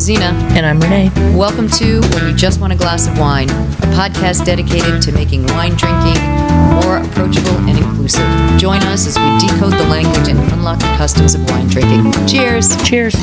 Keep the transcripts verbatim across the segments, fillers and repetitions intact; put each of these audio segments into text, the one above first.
Zena. And I'm Renee. Welcome to When You Just Want a Glass of Wine, a podcast dedicated to making wine drinking more approachable and inclusive. Join us as we decode the language and unlock the customs of wine drinking. Cheers. Cheers.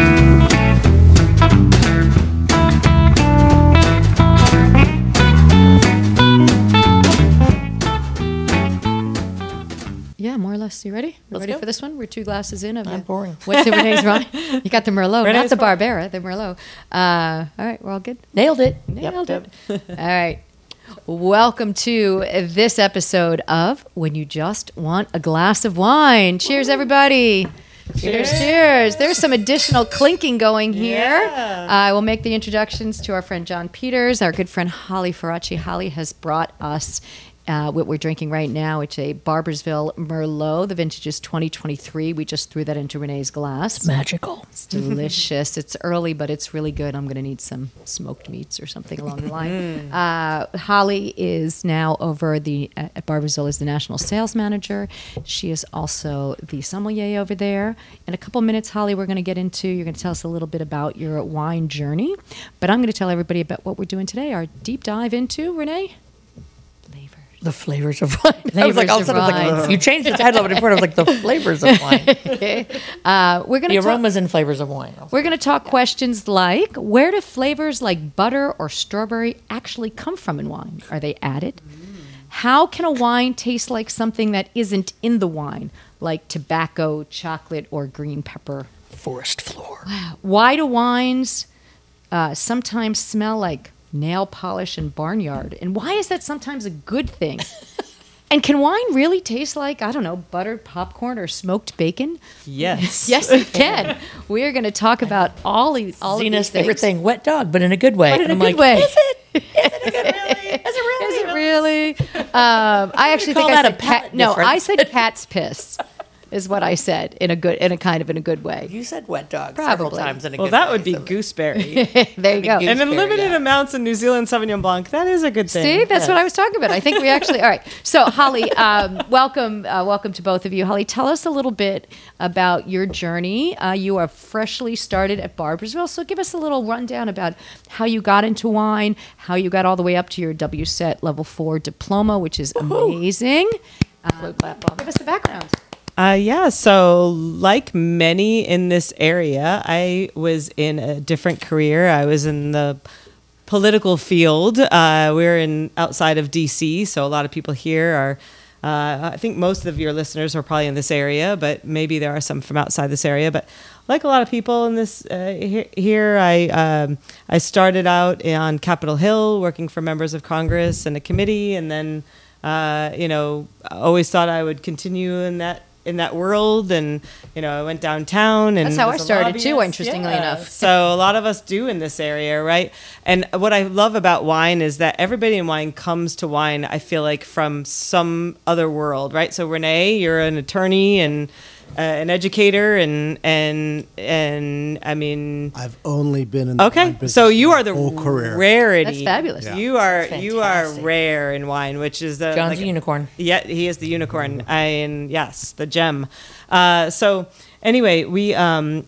Yeah, more or less. You ready? Let's ready go. for this one? We're two glasses in. Of I'm the, boring. What's the Renee's wine? You got the Merlot, Renee's not the wine. Barbera, the Merlot. Uh, all right, we're all good? Nailed it. Nailed Yep, it. All right. Welcome to this episode of When You Just Want a Glass of Wine. Cheers, everybody. Cheers, cheers. There's some additional clinking going here. Yeah. Uh, I will make the introductions to our friend John Peters. Our good friend Holly Ferracci. Holly has brought us uh, what we're drinking right now. It's a Barboursville Merlot. The vintage is twenty twenty-three. We just threw that into Renee's glass. Magical. It's delicious. It's early, but it's really good. I'm going to need some smoked meats or something along the line. Uh, Holly is now over the at Barboursville as the national sales manager. She is also the sommelier over there. In a couple minutes, Holly, we're going to get into, you're going to tell us a little bit about your wine journey. But I'm going to tell everybody about what we're doing today, our deep dive into, Renee? Flavors. The flavors of wine. I was Flavors like, all of a of sudden, I was like, wine. you changed the title of it before. I was like, the flavors of wine. Okay. Uh, we're going The to talk. aromas and flavors of wine. We're going to talk questions like, where do flavors like butter or strawberry actually come from in wine? Are they added? How can a wine taste like something that isn't in the wine, like tobacco, chocolate, or green pepper? Forest floor. Why do wines uh, sometimes smell like nail polish and barnyard? And why is that sometimes a good thing? And can wine really taste like, I don't know, buttered popcorn or smoked bacon? Yes. Yes, it can. We are going to talk about all, the, all Zena's of these favorite things. thing, wet dog, but in a good way. But in a And good I'm like, way. Is it? Is it really? Is it really? Is it really? Um, I actually call think I that a said cat. palate No, I difference. said cat's piss, is what I said in a good, in a kind of in a good way. You said wet dog several Probably. times in a Well, good that way, would be so- gooseberry. There you go. Goose- and in Gooseberry, limited yeah. amounts of New Zealand Sauvignon Blanc, that is a good thing. See, that's Yes. what I was talking about. I think we actually. All right. So, Holly, um, welcome, uh, welcome to both of you. Holly, tell us a little bit about your journey. Uh, you are freshly started at Barboursville, so give us a little rundown about how you got into wine, how you got all the way up to your W S E T Level Four diploma, which is amazing. Um, give us the background. Uh, yeah, so like many in this area, I was in a different career. I was in the political field. Uh, we're in outside of D C, so a lot of people here are. Uh, I think most of your listeners are probably in this area, but maybe there are some from outside this area. But like a lot of people in this uh, here, here, I um, I started out on Capitol Hill working for members of Congress and a committee, and then uh, you know I always thought I would continue in that. in that world, and you know I went downtown and That's how I was a started too, lobbyist. interestingly Yeah. enough. So a lot of us do in this area, right? And what I love about wine is that everybody in wine comes to wine, I feel like, from some other world, right? So Renee, you're an attorney and uh, an educator, and and and I mean I've only been in the wine okay, business so you my are the whole career. rarity. That's fabulous. Yeah. You are That's you are fantastic. rare in wine, which is the John's like- a unicorn. yeah, he is the unicorn. I, and yes, the gem. Uh, so anyway, we um,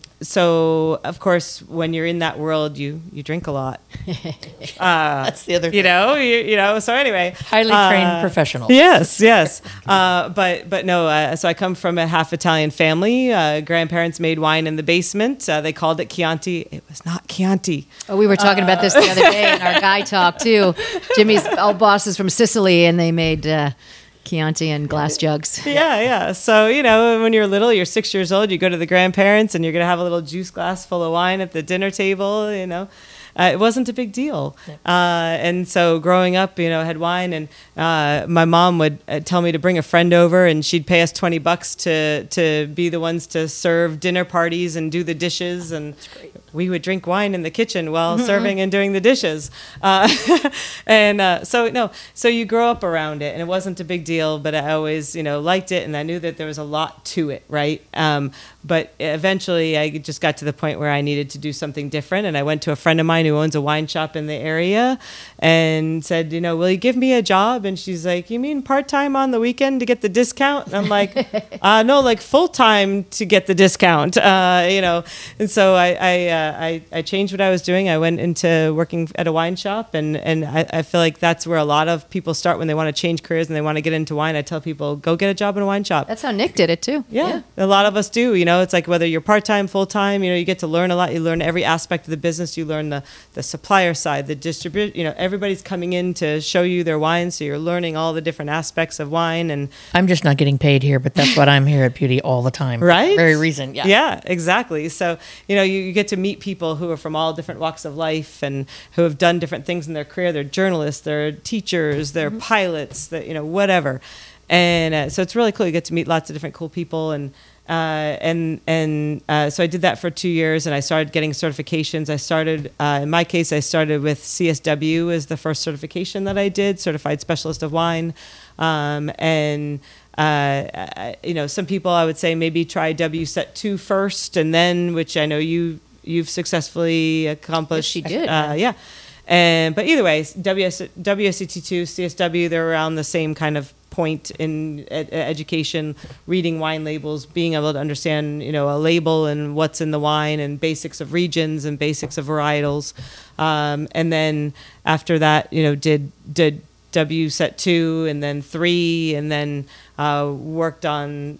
so of course when you're in that world, you you drink a lot. Uh, That's the other you thing. know, you, you know. So anyway, Highly uh, trained professional. Yes, yes. Uh, but but no. Uh, so I come from a half Italian family. Uh, grandparents made wine in the basement. Uh, they called it Chianti. It was not Chianti. Oh, we were talking about this the other day in our guy talk too. Jimmy's old boss is from Sicily, and they made uh, Chianti and glass jugs. Yeah, yeah. So, you know, when you're little, you're six years old, you go to the grandparents and you're going to have a little juice glass full of wine at the dinner table, you know. Uh, it wasn't a big deal. Uh, and so growing up, you know, I had wine, and uh, my mom would uh, tell me to bring a friend over, and she'd pay us twenty bucks to, to be the ones to serve dinner parties and do the dishes. And we would drink wine in the kitchen while serving and doing the dishes. Uh, and uh, so, no, so you grow up around it, and it wasn't a big deal, but I always, you know, liked it, and I knew that there was a lot to it, right? Um, but eventually I just got to the point where I needed to do something different, and I went to a friend of mine who owns a wine shop in the area and said, you know, will you give me a job? And she's like, you mean part-time on the weekend to get the discount? And I'm like, uh, no, like full-time to get the discount, uh, you know? And so I, I, uh, I I changed what I was doing. I went into working at a wine shop, and and I, I feel like that's where a lot of people start when they want to change careers and they want to get into wine. I tell people, go get a job in a wine shop. That's how Nick did it too. Yeah, a lot of us do. You know, it's like whether you're part time, full time. You know, you get to learn a lot. You learn every aspect of the business. You learn the the supplier side, the distribute. You know, everybody's coming in to show you their wine, so you're learning all the different aspects of wine. And I'm just not getting paid here, but that's what I'm here at Beauty all the time. Right? Very reason. Yeah. Yeah, exactly. So, you know, you, you get to meet people who are from all different walks of life and who have done different things in their career. They're journalists, they're teachers, they're mm-hmm. pilots, that you know, whatever. And uh, so it's really cool. You get to meet lots of different cool people. And uh, and and uh, so I did that for two years, and I started getting certifications. I started, uh, in my case, I started with C S W as the first certification that I did, Certified Specialist of Wine. Um, and Uh, you know, some people I would say maybe try W S E T two first, and then, which I know you you've successfully accomplished. Yes, she did. Uh, yeah, and but either way, W S, W S E T two, C S W, they're around the same kind of point in ed- education, reading wine labels, being able to understand, you know, a label and what's in the wine, and basics of regions and basics of varietals, um, and then after that, you know, did did. W S E T two and then three, and then uh, worked on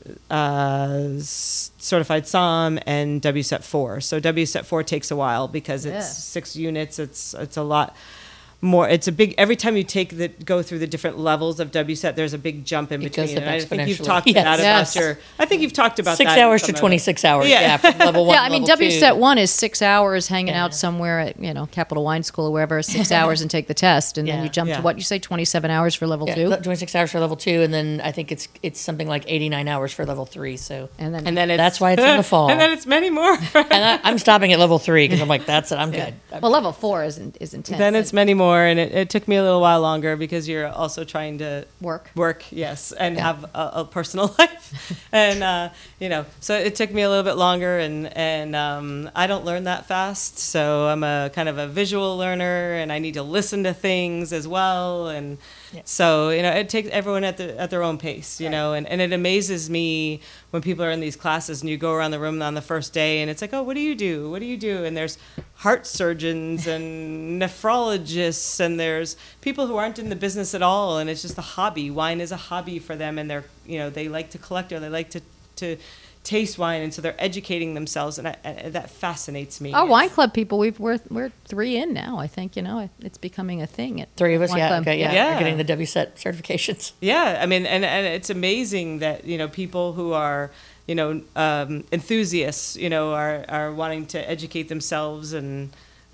uh, Certified Somm and W S E T four. So W S E T four takes a while because it's Yeah. six units. It's it's a lot more. It's a big. Every time you take the go through the different levels of W S E T, there's a big jump in It between. goes up And I think you've exponentially. talked Yes. about Yes. about your. I think you've talked about Six that in hours to some of it. twenty-six hours. Yeah. Yeah. From level one Yeah, to I mean, level W S E T two. one is six hours hanging Yeah. out somewhere at, you know, Capital Wine School or wherever, six hours and take the test. And then Yeah. you jump Yeah. to what you say, twenty-seven hours for level Yeah, two. le- twenty-six hours for level two, and then I think it's it's something like eighty-nine hours for level three. So, And then, And then it's, That's why it's in the fall. And then it's many more. and I, I'm stopping at level three because I'm like, that's it. I'm good. well, level four is, in, is intense. Then it's many more, and it, it took me a little while longer because you're also trying to Work. work, yes, and Yeah. have a, a personal life, and uh, you know, so it took me a little bit longer, and and um, I don't learn that fast, so I'm a kind of a visual learner, and I need to listen to things as well, and Yeah. so you know, it takes everyone at the at their own pace, you know, and, and it amazes me when people are in these classes and you go around the room on the first day, and it's like, oh, what do you do? What do you do? And there's heart surgeons and nephrologists, and there's people who aren't in the business at all, and it's just a hobby. Wine is a hobby for them, and they're, you know, they like to collect, or they like to to taste wine, and so they're educating themselves, and I, I, that fascinates me. Our wine club people, we've, we're, we're three in now, I think, you know, it's becoming a thing. At Three of us, Wine yeah, Club. okay, yeah, Yeah. We're getting the W S E T certifications. Yeah, I mean, and, and it's amazing that, you know, people who are, you know, um, enthusiasts, you know, are, are wanting to educate themselves, and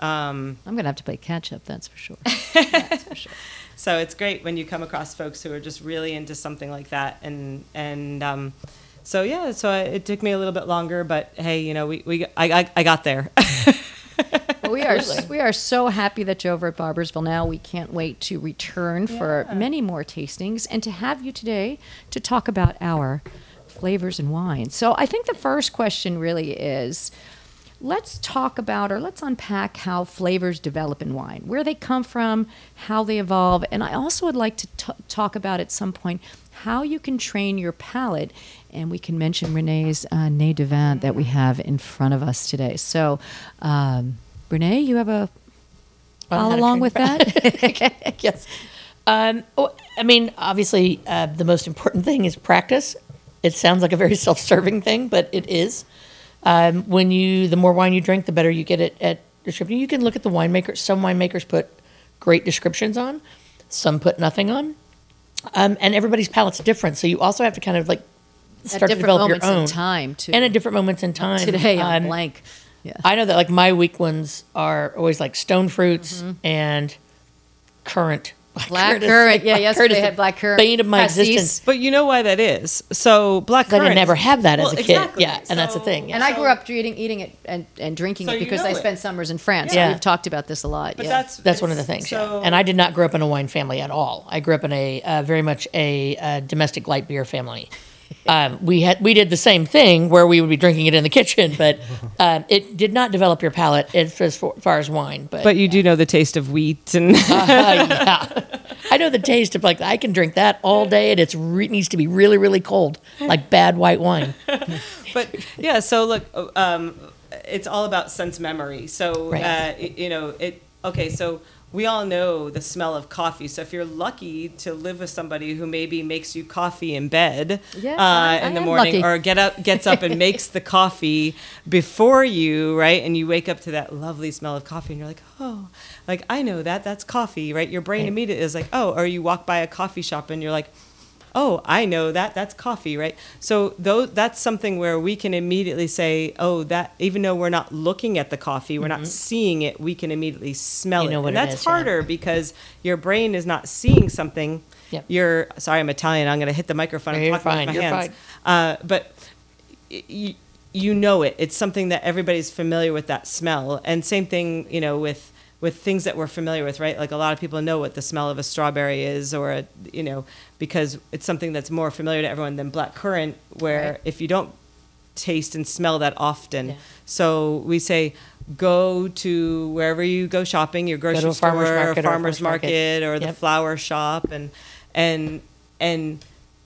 um, I'm going to have to play catch up, that's for sure. That's for sure. so it's great when you come across folks who are just really into something like that, and and um, so yeah, so I, it took me a little bit longer, but hey, you know, we, we I, I, I got there. Well, we are we are so happy that you're over at Barbersville now. We can't wait to return for many more tastings and to have you today to talk about our flavors and wines. So I think the first question really is, let's talk about, or let's unpack how flavors develop in wine, where they come from, how they evolve, and I also would like to t- talk about at some point how you can train your palate, and we can mention Renee's uh, Nez de Vin that we have in front of us today. So, um, Renee, you have a On how follow to along train with your that? Yes. Um, oh, I mean, obviously, uh, the most important thing is practice. It sounds like a very self-serving thing, but it is. Um, when you, the more wine you drink, the better you get at, at description. You can look at the winemakers. Some winemakers put great descriptions on. Some put nothing on. Um, and everybody's palate's different. So you also have to kind of like At start to different develop your moments own. in time, too. And at different moments in time. Today, I'm Um, blank. Yeah. I know that like my weak ones are always like stone fruits and currant. Black is- currant. Yeah, black yesterday currant is had the black currant. bane of my Cassis. existence. But you know why that is. So black I didn't currant. never have that as Well, a kid. exactly. Yeah, and that's the So- thing. Yeah. And I So- grew up eating, eating it and, and drinking So it you because know I it. spent summers in France. Yeah. So we've talked about this a lot. But yeah. that's That's one of the it's- things. So, yeah. And I did not grow up in a wine family at all. I grew up in a uh, very much a uh, domestic light beer family. Um, we had we did the same thing where we would be drinking it in the kitchen, but um, it did not develop your palate as, as far as wine. But, But you do know the taste of wheat, and uh, yeah, I know the taste of like I can drink that all day, and it's re- needs to be really really cold, like bad white wine. but yeah. So look, um, it's all about sense memory. So, Right. uh, y- you know, it, okay, so we all know the smell of coffee. So if you're lucky to live with somebody who maybe makes you coffee in bed Yes, uh, I- I in the am morning, lucky. or get up, gets up and makes the coffee before you, right? And you wake up to that lovely smell of coffee, and you're like, oh, like I know that that's coffee, right? Your brain Right. immediately is like, oh. Or you walk by a coffee shop and you're like, oh, I know that that's coffee, right? So those, that's something where we can immediately say, oh, that, even though we're not looking at the coffee, we're not seeing it, we can immediately smell You it. know what and it that's is, yeah. harder because your brain is not seeing something. Yep. You're, sorry, I'm Italian. I'm going to hit the microphone. No, I'm you're talking fine, with my you're hands. Uh, but you, you know it. It's something that everybody's familiar with, that smell. And same thing, you know, with with things that we're familiar with, right? Like a lot of people know what the smell of a strawberry is, or a, you know, because it's something that's more familiar to everyone than black currant, where Right. if you don't taste and smell that often. Yeah. So we say, go to wherever you go shopping, your grocery to a store, farmer's market or a farmer's farmer's market. market, or the Yep. flower shop, and and and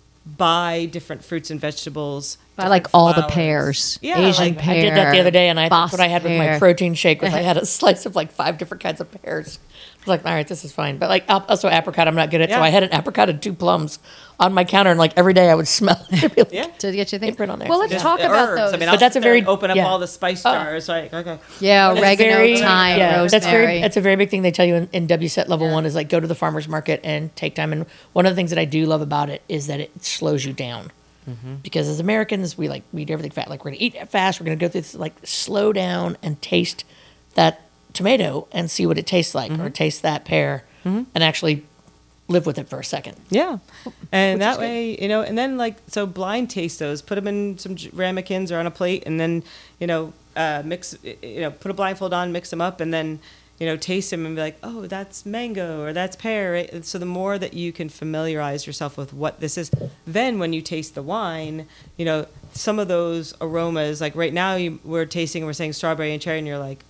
buy different fruits and vegetables. I like different all the flowers. pears. Yeah, Asian like- pear. I did that the other day, and I, that's Boss what I had with my pear. protein shake. Was I had a slice of like five different kinds of pears. I was like, all right, this is fine. But like al- also apricot, I'm not good at. So Yeah. I had an apricot and two plums on my counter, and like every day I would smell it. It'd be like, Yeah. To get you think. Imprint on there. Well, let's Just talk the about herbs. those. I mean, But I'll that's sit a there very- and open up yeah. all the spice Oh. jars. Like, okay. yeah, It's oregano, very- thyme, yeah, rosemary. That's very. That's a very big thing they tell you in, in W SET level one is like go to the farmer's market and take time. And one of the things that I do love about it is that it slows you down. Because as Americans, we like we eat everything fast. Like we're gonna eat fast. We're gonna go through this. Like slow down and taste that tomato and see what it tastes like, or taste that pear, and actually live with it for a second. Yeah. And Which is that way, you know, and then like, so blind taste those, put them in some j- ramekins or on a plate, and then, you know, uh, mix, you know, put a blindfold on, mix them up, and then, you know, taste them and be like, oh, that's mango or that's pear. Right? And so the more that you can familiarize yourself with what this is, then when you taste the wine, you know, some of those aromas, like right now you, we're tasting, we're saying strawberry and cherry, and you're like,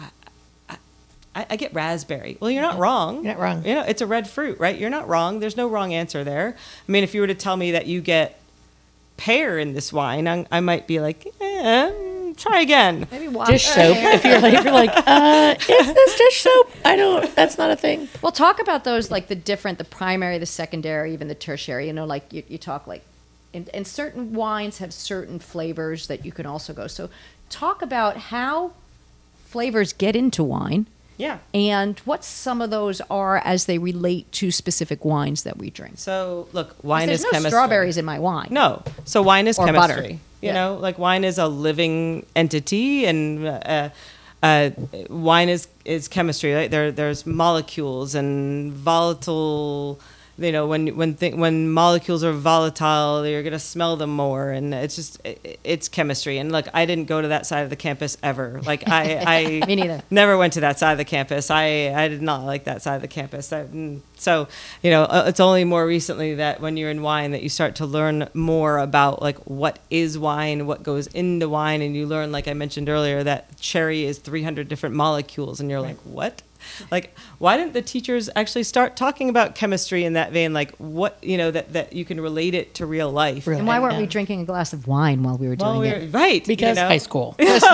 I, I get raspberry. Well, you're not wrong. You're not wrong. You know, it's a red fruit, right? You're not wrong. There's no wrong answer there. I mean, if you were to tell me that you get pear in this wine, I, I might be like, eh, try again. Maybe wash Dish soap. If you're like, if you're like, uh, is this dish soap? I don't. That's not a thing. Well, talk about those, like the different, the primary, the secondary, even the tertiary. You know, like you, you talk like, and, and certain wines have certain flavors that you can also go. So, talk about how flavors get into wine Yeah. and what some of those are as they relate to specific wines that we drink. So, look, wine There's is no chemistry. strawberries in my wine. No. So wine is Or chemistry. butter. You Yeah. know, like wine is a living entity, and uh, uh, wine is is chemistry. Right? There there's molecules and volatile. You know, when when th- when molecules are volatile, you're gonna smell them more, and it's just it, it's chemistry. And look, I didn't go to that side of the campus ever. Like I, I Me neither. never went to that side of the campus. I, I did not like that side of the campus. I, mm, so, you know, uh, it's only more recently that when you're in wine that you start to learn more about like what is wine, what goes into wine, and you learn, like I mentioned earlier, that cherry is three hundred different molecules, and you're like, what? Like, why didn't the teachers actually start talking about chemistry in that vein? Like, what, you know, that, that you can relate it to real life. Real And why weren't Yeah. we drinking a glass of wine while we were doing Well, we're, it? right. Because you know? high school.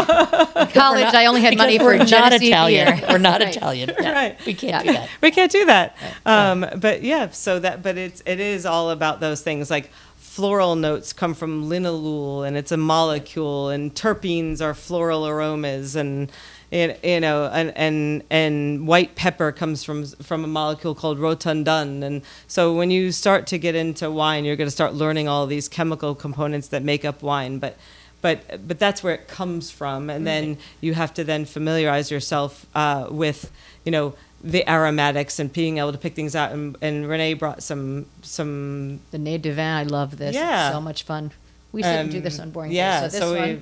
College, I only had Because money for we're not Genesee Italian. beer. We're not Right. Italian. Yeah, Right. We can't Yeah. do that. We can't do that. Um, but yeah, so that, but it's, it is all about those things. Like floral notes come from linalool, and it's a molecule, and terpenes are floral aromas, and, you you know, and, and, and white pepper comes from, from a molecule called rotundun. And so when you start to get into wine, you're going to start learning all these chemical components that make up wine. But, but, but that's where it comes from. And then you have to then familiarize yourself uh, with, you know, the aromatics and being able to pick things out. And, and Renee brought some, some, The Nez de Vin, I love this. Yeah. It's so much fun. We sit and do um, this on boring yeah, days. So this so one.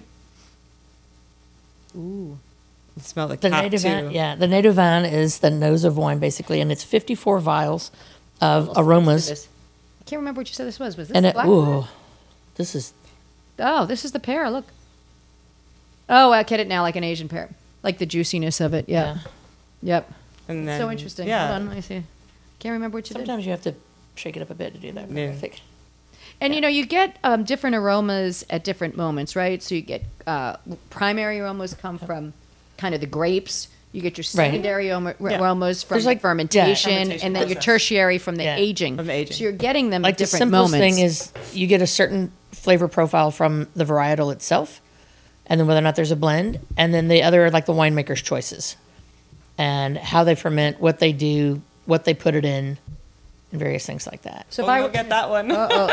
we Ooh. smell the The cap native too. van, yeah, the native van is the nose of wine basically, and it's fifty-four vials of Almost aromas. this. I can't remember what you said this was. Was this And the it, black ooh, wine? this is Oh, this is the pear. Look. Oh, I get it now, like an Asian pear, like the juiciness of it. Yeah. yeah. Yep. And then, so interesting. Yeah. Hold on, let me see. Can't remember what you did. Sometimes you have to shake it up a bit to do that. Yeah. I think. And you know, you get um, different aromas at different moments, right? So you get uh, primary aromas come from kind of the grapes. You get your Right. secondary aroma- Yeah. aromas from There's like- fermentation, yeah. Fermentation and then your process. tertiary from the Yeah. aging. From the aging. So you're getting them Like at the different simplest moments. thing is you get a certain flavor profile from the varietal itself, and then whether or not there's a blend, and then the other are like the winemaker's choices, and how they ferment, what they do, what they put it in, and various things like that. so if We'll I go get that one.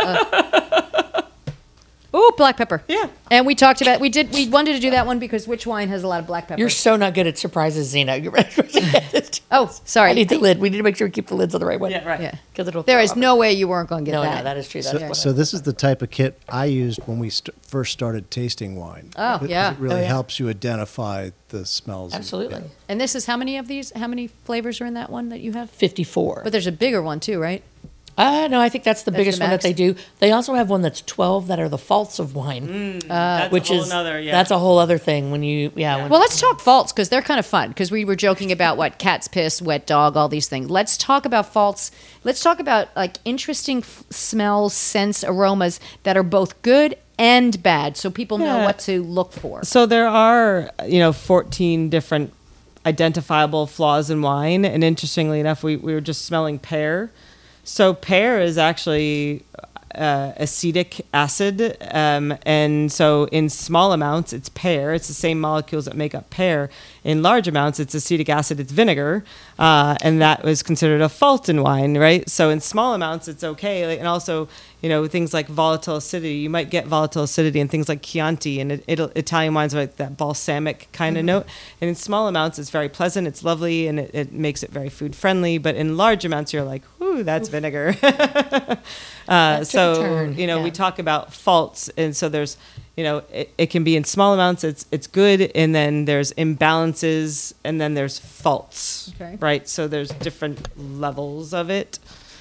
Ooh, black pepper. Yeah. And we talked about we did we wanted to do that one because which wine has a lot of black pepper? You're so not good at surprises, Zena. You're ready to get it. Oh, sorry. I need the lid. We need to make sure we keep the lids on the right way. Yeah, right. Yeah. Because it'll. There throw is off. no way you weren't going to get No, that. no, that is true. That's So, what so this is the type of kit I used when we st- first started tasting wine. Oh, It- yeah. It really Oh, yeah. helps you identify the smells. and- Absolutely. yeah. And this is how many of these? How many flavors are in that one that you have? fifty-four. But there's a bigger one too, right? Uh, no, I think that's the That's biggest the one that max? they do. They also have one that's twelve that are the faults of wine, That's which a whole is nother, yeah. that's a whole other thing. When you yeah, when, Well, let's talk faults because they're kind of fun. Because we were joking about what cat's piss, wet dog, all these things. Let's talk about faults. Let's talk about like interesting f- smells, scents, aromas that are both good and bad, so people know Yeah. what to look for. So there are, you know, fourteen different identifiable flaws in wine. And interestingly enough, we, we were just smelling pear. So pear is actually uh, acetic acid. Um, and so in small amounts, it's pear. It's the same molecules that make up pear. In large amounts, it's acetic acid, it's vinegar. Uh, and that was considered a fault in wine, right? So in small amounts, it's okay. Like, and also, you know, things like volatile acidity. You might get volatile acidity in things like Chianti, and it, it'll, Italian wines are like that balsamic kind of note. And in small amounts, it's very pleasant, it's lovely, and it, it makes it very food friendly. But in large amounts, you're like, ooh, that's vinegar. uh, took a so, turn, you know, we yeah. talk about faults. And so there's, you know, it, it can be in small amounts, it's it's good. And then there's imbalances, and then there's faults, Okay. right? So there's different levels of it.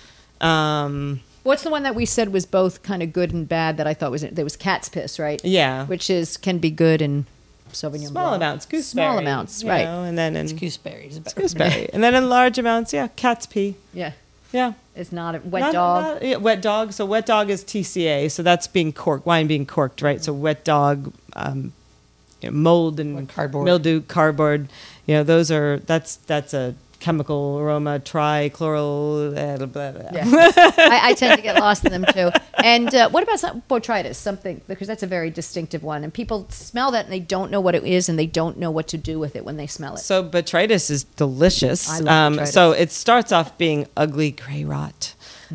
Um, What's the one that we said was both kind of good and bad that I thought was there was cat's piss, right? yeah. Which is can be good in Sauvignon Small Blanc. amounts, gooseberry. Small amounts, you right? know, and then in it's gooseberries. better. gooseberry, and then in large amounts, yeah, cat's pee. Yeah, Yeah, it's not a wet Not- dog. not- yeah, wet dog. So wet dog is T C A. So that's being corked, wine being corked, right? So wet dog, um, you know, mold and Like cardboard. mildew, cardboard. You know, those are that's that's a chemical aroma, trichloral. Blah, blah, blah. Yeah. I, I tend to get lost in them too. And uh, what about some, botrytis? Something because that's a very distinctive one, and people smell that and they don't know what it is, and they don't know what to do with it when they smell it. So botrytis is delicious. I love um, botrytis. So it starts off being ugly gray rot,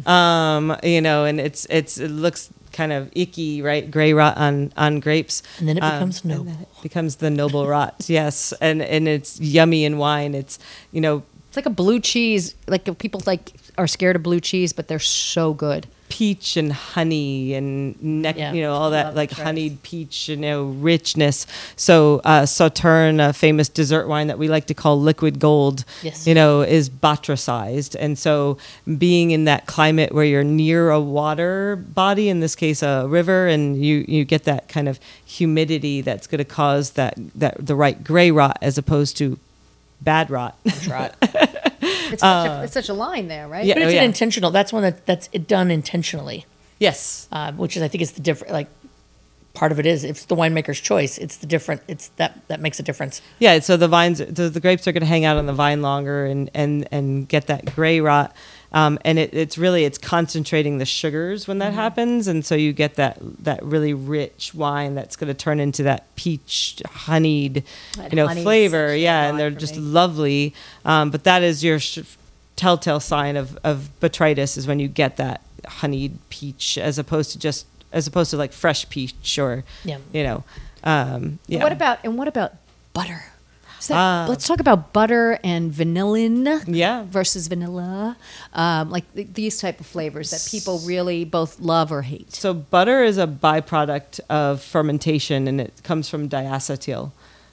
um, you know, and it's it's it looks kind of icky, right? Gray rot on on grapes, And then it Um, becomes and noble. then it becomes the noble rot, yes, and and it's yummy in wine. It's you know It's like a blue cheese. Like if people like are scared of blue cheese, but they're so good. peach and honey and neck, Yeah. you know, all that Love like botrytis. honeyed peach, you know, richness. So uh, Sauterne, a famous dessert wine that we like to call liquid gold, Yes. you know, is botricized. And so being in that climate where you're near a water body, in this case a river, and you, you get that kind of humidity that's going to cause that, that the right gray rot as opposed to bad rot. Rot. It's such, a, it's such a line there, right? Yeah. But it's Oh, an intentional. That's one that that's it done intentionally, Yes. um, which is I think is the different. Like part of it is it's the winemaker's choice. It's the different. It's that that makes a difference. Yeah, so the vines, the, the grapes are going to hang out on the vine longer and and and get that gray rot, um, and it, it's really it's concentrating the sugars when that happens, and so you get that that really rich wine that's going to turn into that peach honeyed, That you know, honey's flavor. such a Yeah, vibe and they're for just me. lovely. Um, but that is your sh- telltale sign of of botrytis is when you get that honeyed peach as opposed to just as opposed to like fresh peach or Yeah. you know, um, yeah. What about and what about butter? Is that- Ah. let's talk about butter and vanillin. Yeah. Versus vanilla, um, like th- these type of flavors that people really both love or hate. So butter is a byproduct of fermentation, and it comes from diacetyl.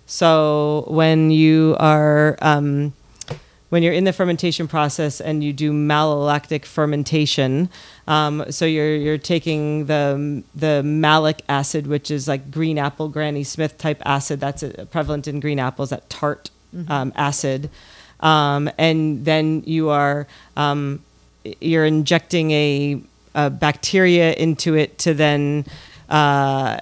So when you are um, when you're in the fermentation process and you do malolactic fermentation, um, so you're you're taking the the malic acid, which is like green apple Granny Smith type acid that's uh, prevalent in green apples, that tart um, acid, um, and then you are um, you're injecting a uh, bacteria into it to then uh,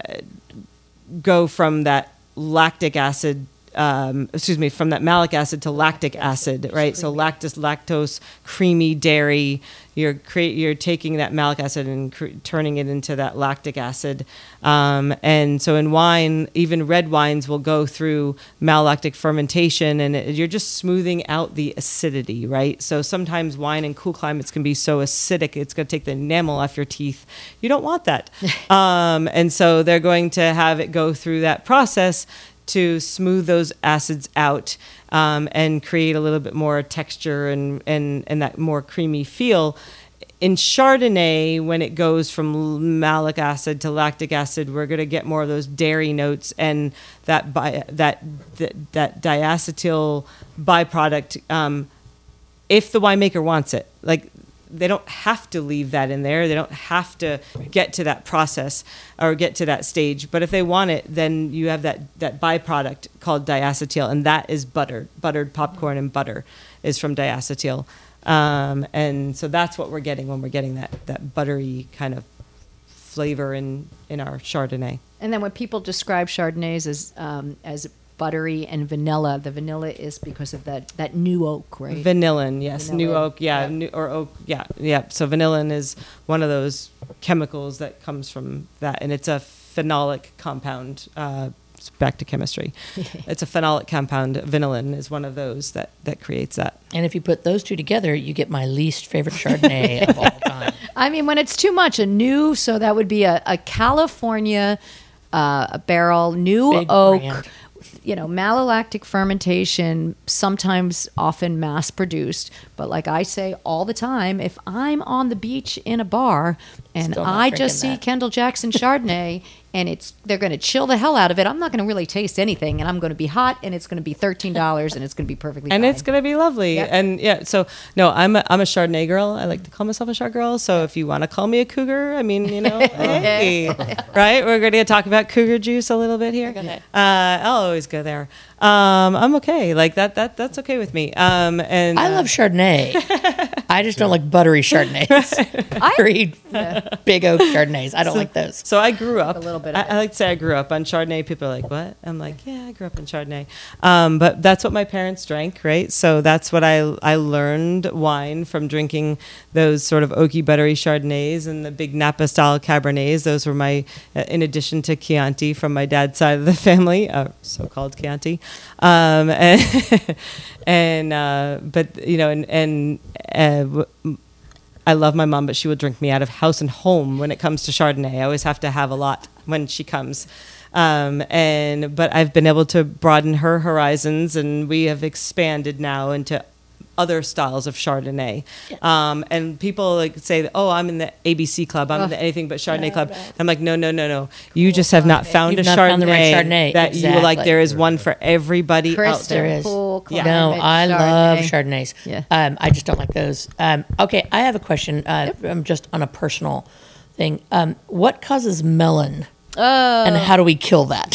go from that lactic acid, um, excuse me, from that malic acid to lactic acid, right? So lactose, lactose, creamy dairy. You're create, you're taking that malic acid and cr- turning it into that lactic acid. Um, and so in wine, even red wines will go through malolactic fermentation, and it, you're just smoothing out the acidity, right? So sometimes wine in cool climates can be so acidic, it's going to take the enamel off your teeth. You don't want that. um, and so they're going to have it go through that process to smooth those acids out, um, and create a little bit more texture and, and, and that more creamy feel. In Chardonnay, when it goes from malic acid to lactic acid, we're going to get more of those dairy notes, and that bi- that, that that diacetyl byproduct, um, if the winemaker wants it. Like, they don't have to leave that in there. They don't have to get to that process or get to that stage. But if they want it, then you have that, that byproduct called diacetyl, and that is butter. Buttered popcorn and butter is from diacetyl. Um, and so that's what we're getting when we're getting that, that buttery kind of flavor in, in our Chardonnay. And then when people describe Chardonnays as um, as buttery and vanilla, the vanilla is because of that, that new oak, right? Vanillin, yes. Vanillin, New oak, yeah. yep. New, or oak, yeah. Yeah. So vanillin is one of those chemicals that comes from that. And it's a phenolic compound. Uh, back to chemistry. It's a phenolic compound. Vanillin is one of those that, that creates that. And if you put those two together, you get my least favorite Chardonnay of all time. I mean, when it's too much, a new, so that would be a, a California uh, a barrel, new Big oak, brand. you know, malolactic fermentation, sometimes often mass produced. But like I say all the time, if I'm on the beach in a bar and Still not I just see drinking that. Kendall Jackson Chardonnay and it's they're going to chill the hell out of it, I'm not going to really taste anything, and I'm going to be hot, and it's going to be thirteen dollars, and it's going to be perfectly And fine. it's going to be lovely. Yep. And yeah, so no, I'm a, I'm a Chardonnay girl. I like to call myself a Chard girl. So if you want to call me a cougar, I mean, you know, hey, right? We're going to talk about cougar juice a little bit here. Go ahead. Uh, I'll always go there. Um, I'm okay. Like that, that, that's okay with me. Um, and I uh, love Chardonnay. I just don't like buttery Chardonnays. Buttery, big oak Chardonnays. I don't like those. So I grew up A little bit I, of it. I like to say I grew up on Chardonnay. People are like, "What?" I'm like, "Yeah, I grew up on Chardonnay." Um, but that's what my parents drank, right? So that's what I I learned wine from, drinking those sort of oaky, buttery Chardonnays and the big Napa style Cabernets. Those were my, uh, in addition to Chianti from my dad's side of the family, uh, so-called Chianti. Um, and and uh, but you know, and and. Uh, w- I love my mom, but she will drink me out of house and home when it comes to Chardonnay. I always have to have a lot when she comes. Um, and but I've been able to broaden her horizons, and we have expanded now into other styles of Chardonnay. Um, and people like say, "Oh, I'm in the A B C club. I'm in the anything but Chardonnay club." I'm like, "No, no, no, no. You just have not found You've a not Chardonnay, found the right Chardonnay. that you will like. Exactly. There is one for everybody out Crystal there." There is. Pool, Yeah. No, Climate, I love Chardonnay. Chardonnays. Yeah. Um, I just don't like those. Um, okay, I have a question. Uh, I'm just on a personal thing. Um, what causes melon, Oh, and how do we kill that?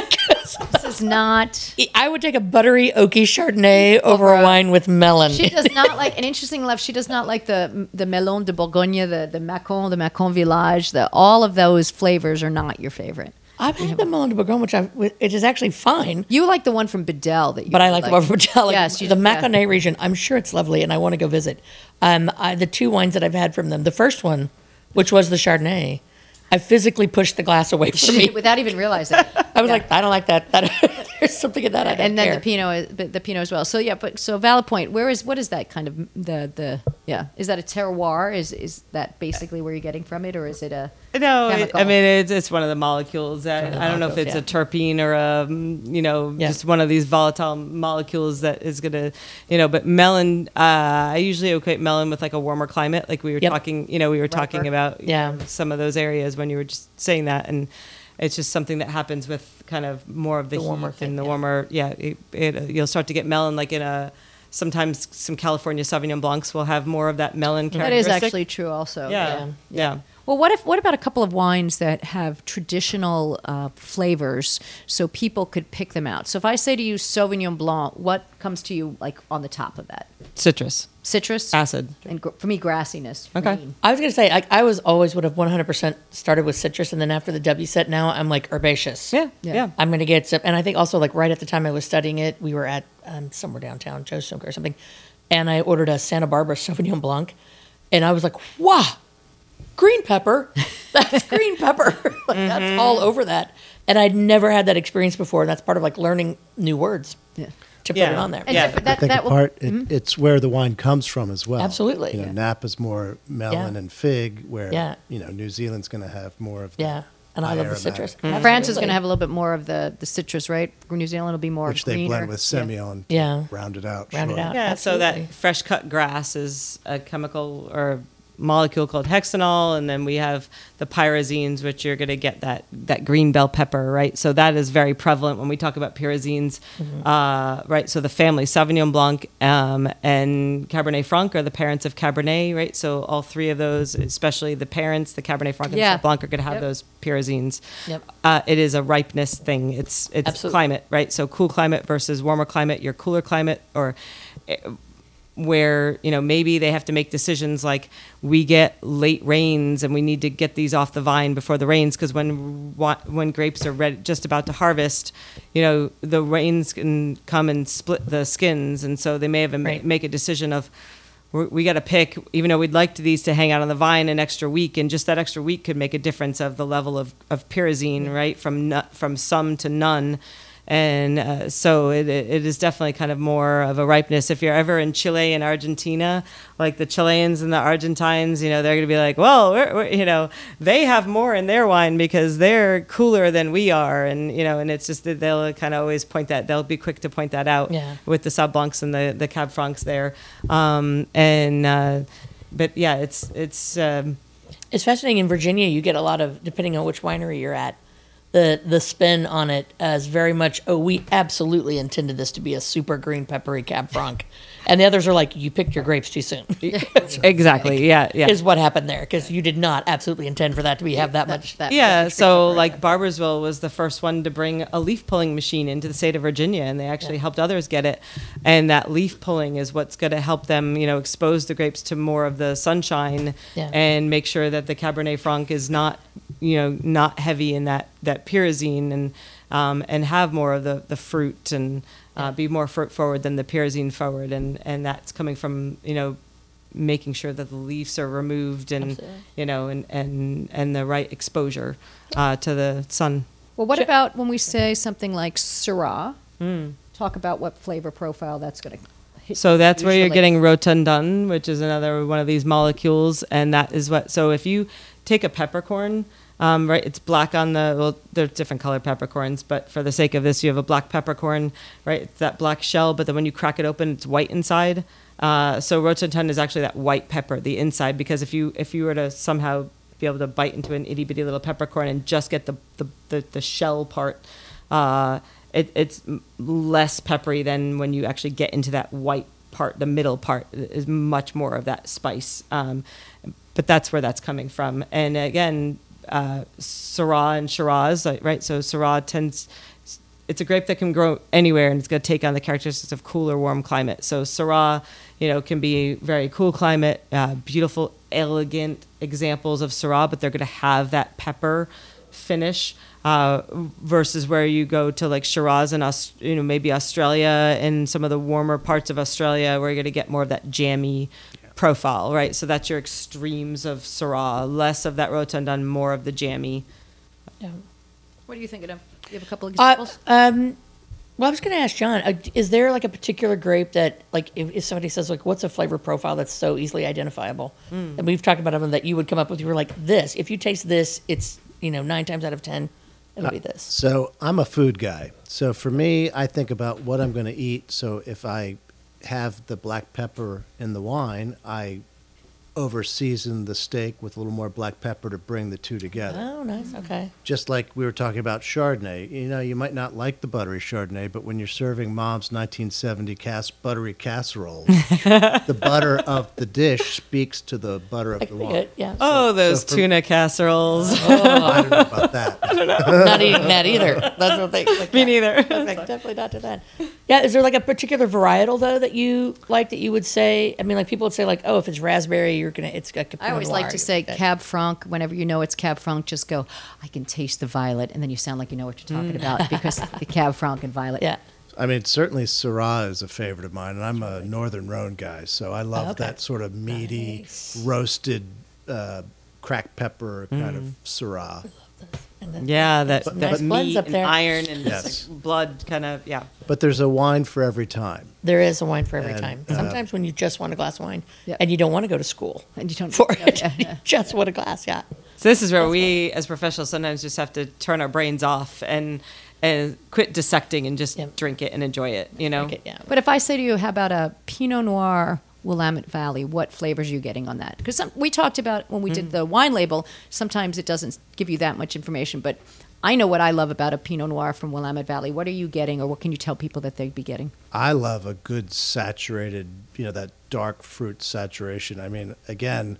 this is not. I would take a buttery, oaky Chardonnay over a wine with melon. She does not like, an interesting love. She does not like the the Melon de Bourgogne, the the Macon, the Macon Village. The all of those flavors are not your favorite. I've had the Melon de Bourgogne, which I, it is actually fine. You like the one from Bedell that you. But I really like the one from Patel. Yes, you- the yeah. Mâconnais region. I'm sure it's lovely, and I want to go visit. Um, I, the two wines that I've had from them. The first one, which was the Chardonnay, I physically pushed the glass away from me. without even realizing. I was Yeah. like, I don't like that. That there's something in that I don't And then care. the Pinot, is- the Pinot as well. So yeah, but so Valid Point. Where is what is that kind of the the yeah? Is that a terroir? Is is that basically where you're getting from it, or is it a No, it, chemical? I mean it's it's one of the molecules that One of the I don't know if it's molecules, a terpene or a mm, you know Yeah. just one of these volatile molecules that is gonna you know. But melon, uh, I usually equate melon with like a warmer climate, like we were Yep. talking. You know, we were talking Riper. about you Yeah. know, some of those areas when you were just saying that, and it's just something that happens with kind of more of the, The warmer heat thing, and the yeah. warmer. Yeah, it, it, uh, you'll start to get melon like in a. Sometimes some California Sauvignon Blancs will have more of that melon that is characteristic. actually true also. yeah, yeah. Well, what if what about a couple of wines that have traditional uh, flavors, so people could pick them out? So if I say to you Sauvignon Blanc, what comes to you like on the top of that? Citrus. citrus, Acid. and gr- for me, grassiness. Okay. green. I was going to say, I, I was always would have one hundred percent started with citrus, and then after the W set, now I'm like herbaceous. Yeah, Yeah. yeah. I'm going to get some. And I think also, like, right at the time I was studying it, we were at um, somewhere downtown, Joe's Smoker or something, and I ordered a Santa Barbara Sauvignon Blanc, and I was like, wow, green pepper. That's green pepper. Like, that's all over that. And I'd never had that experience before, and that's part of, like, learning new words Yeah. to put Yeah. it on there. And Yeah. different- I that, think that a will, part, it, it's where the wine comes from as well. Absolutely. You know, Yeah. Napa's more melon Yeah. and fig, where, Yeah. you know, New Zealand's going to have more of the Yeah. And I high love the aromatic, citrus. France is Absolutely. going to have a little bit more of the, the citrus, right? New Zealand will be more which they greener. blend with Semillon to Yeah. round it out. Round it sure. out. Yeah, so Absolutely. that fresh cut grass is a chemical or molecule called hexanol, and then we have the pyrazines, which you're going to get that that green bell pepper, right? So that is very prevalent when we talk about pyrazines, Mm-hmm. uh, right? So the family Sauvignon Blanc um, and Cabernet Franc are the parents of Cabernet, right? So all three of those, especially the parents, the Cabernet Franc and Yeah. the Sauv Blanc, are going to have Yep. those pyrazines. Yep. Uh, it is a ripeness thing. It's it's Absolutely. climate, right? So cool climate versus warmer climate. Your cooler climate, or eh, where you know maybe they have to make decisions like we get late rains and we need to get these off the vine before the rains, because when wa- when grapes are ready, just about to harvest, you know the rains can come and split the skins, and so they may have a, Right. make a decision of we we got to pick, even though we'd like these to hang out on the vine an extra week, and just that extra week could make a difference of the level of, of pyrazine, right, from nu- from some to none. And uh, so it, it it is definitely kind of more of a ripeness. If you're ever in Chile and Argentina, like the Chileans and the Argentines, you know, they're going to be like, well, we're, we're, you know, they have more in their wine because they're cooler than we are. And, you know, and it's just that they'll kind of always point that, they'll be quick to point that out Yeah. with the Sauv Blancs and the, the Cab Francs there. Um, and, uh, but yeah, it's, it's, um, It's fascinating. In Virginia, you get a lot of, depending on which winery you're at, the the spin on it as very much, oh, we absolutely intended this to be a super green peppery Cab Franc. And the others are like, you picked your grapes too soon. exactly. Yeah. Yeah. Is what happened there, because you did not absolutely intend for that to be have that, much. that- Yeah, that so pepper. like Barbersville was the first one to bring a leaf pulling machine into the state of Virginia, and they actually Yeah. helped others get it. And that leaf pulling is what's going to help them, you know, expose the grapes to more of the sunshine Yeah. and make sure that the Cabernet Franc is not, you know, not heavy in that that pyrazine, and um, and have more of the the fruit and uh, be more fruit forward than the pyrazine forward, and and that's coming from, you know, making sure that the leaves are removed and Absolutely. you know and and and the right exposure uh, to the sun. Well, what Sure. about when we say something like Syrah? Hmm. Talk about what flavor profile that's going to hit. So that's where you're usually. getting rotundun, which is another one of these molecules, and that is what. So if you take a peppercorn, um, right, it's black on the. Well, there's different colored peppercorns, but for the sake of this, you have a black peppercorn, right? It's that black shell, but then when you crack it open, it's white inside. Uh, so rotundun is actually that white pepper, the inside, because if you if you were to somehow be able to bite into an itty bitty little peppercorn and just get the the the, the shell part. Uh, it, it's m- less peppery than when you actually get into that white part. The middle part is much more of that spice, um, but that's where that's coming from. And again, uh, Syrah and Shiraz, like, right? So Syrah tends, it's a grape that can grow anywhere, and it's going to take on the characteristics of cool or warm climate. So Syrah, you know, can be very cool climate, uh, beautiful, elegant examples of Syrah, but they're going to have that pepper finish. Uh, versus where you go to like Shiraz and Aus- you know maybe Australia and some of the warmer parts of Australia, where you're going to get more of that jammy profile, right? So that's your extremes of Syrah, less of that rotundun, more of the jammy. Yeah. What are you thinking of? Do you have a couple Uh, examples? um, well, I was going to ask John, uh, is there like a particular grape that, like, if, if somebody says, like, what's a flavor profile that's so easily identifiable? And we've talked about them that you would come up with, you were like, this. If you taste this, it's, you know, nine times out of ten, it'll be this. So I'm a food guy. So for me, I think about what I'm going to eat. So if I have the black pepper in the wine, I over season the steak with a little more black pepper to bring the two together. Oh, nice. Okay. Just like we were talking about Chardonnay. You know, you might not like the buttery Chardonnay, but when you're serving mom's nineteen seventy cast buttery casserole, the butter of the dish speaks to the butter of I the can wine. get- yeah. Oh, those so for- tuna casseroles. I don't know about that. Not eating that either. That's what they. Like, Me yeah. neither. Like, definitely not to that. Yeah. Is there like a particular varietal though that you like that you would say? I mean, like people would say like, oh, if it's raspberry, you're gonna. It's got. I always like to say Cab Franc. Whenever you know it's Cab Franc, just go, I can taste the violet. And then you sound like you know what you're talking about because the Cab Franc and violet. Yeah. I mean, certainly Syrah is a favorite of mine, and I'm a Northern Rhone guy, so I love Oh, okay. that sort of meaty, Nice. roasted, uh, cracked pepper kind of Syrah. And then, Yeah, that, Some that nice blends meat up and there. iron and Yes. just like blood kind of, yeah. But there's a wine for every time. There is a wine for every And, time. uh, Sometimes when you just want a glass of wine Yep. and you don't want to go to school And you don't for yeah, it, yeah, you yeah. just want a glass. Yeah. So this is where we, as professionals, sometimes just have to turn our brains off and and quit dissecting and just Yep. drink it and enjoy it. You know, Okay, yeah. But if I say to you, how about a Pinot Noir Willamette Valley? What flavors are you getting on that? Because we talked about when we did the wine label, sometimes it doesn't give you that much information. But I know what I love about a Pinot Noir from Willamette Valley. What are you getting, or what can you tell people that they'd be getting? I love a good saturated, you know, that dark fruit saturation. I mean, again,